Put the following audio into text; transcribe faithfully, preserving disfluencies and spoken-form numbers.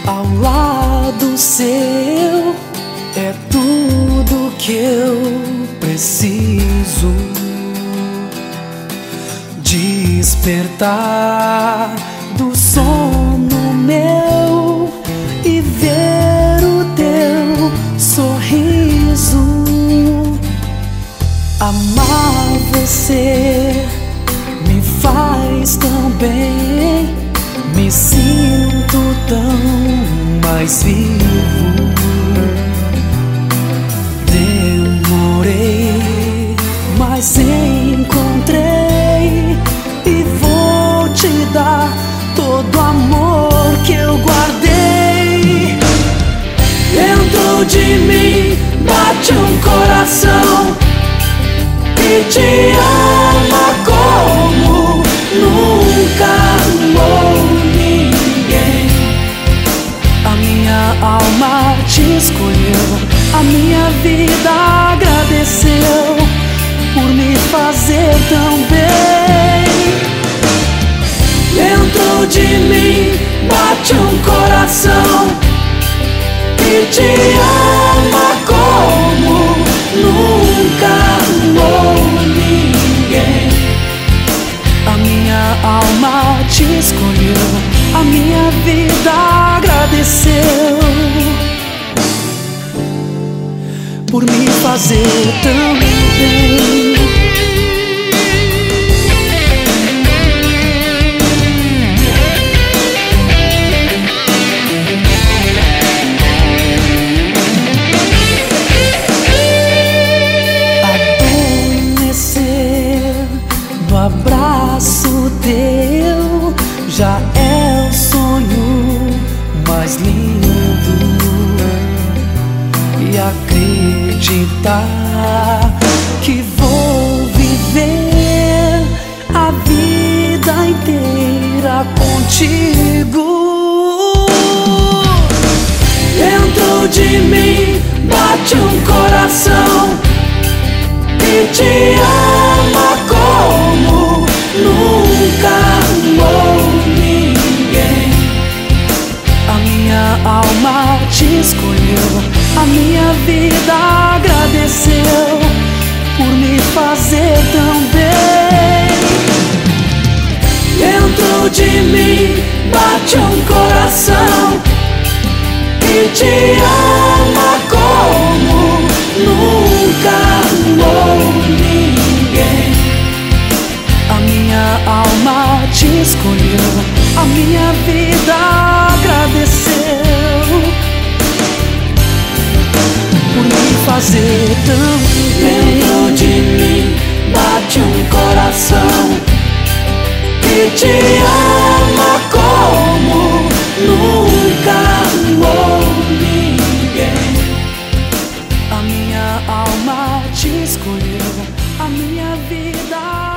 Ao lado seu é tudo que eu preciso. Despertar do sono meu e ver o teu sorriso. Amar você me faz tão bem, me sinto tão mais vivo. Demorei, mas encontrei e vou te dar todo o amor que eu guardei. Dentro de mim bate um coração que te ama como nunca amou ninguém. A minha alma te escolheu, a minha vida agradeceu por me fazer tão bem. Dentro de mim bate um coração que te ama como nunca amou ninguém. A minha alma te escolheu, a minha vida agradeceu por me fazer tão bem. No abraço teu já é o sonho mais lindo. E acreditar que vou viver a vida inteira contigo. Dentro de mim bate um coração que te ama como nunca amou ninguém. A minha alma te escolheu, a minha vida agradeceu por me fazer tão bem. Dentro de mim bate um coração que te ama como nunca amou ninguém. A minha alma te escolheu, a minha vida agradeceu por me fazer tão bem. Dentro de mim bate um coração que te ama como nunca amou ninguém. A minha alma te escolheu, a minha vida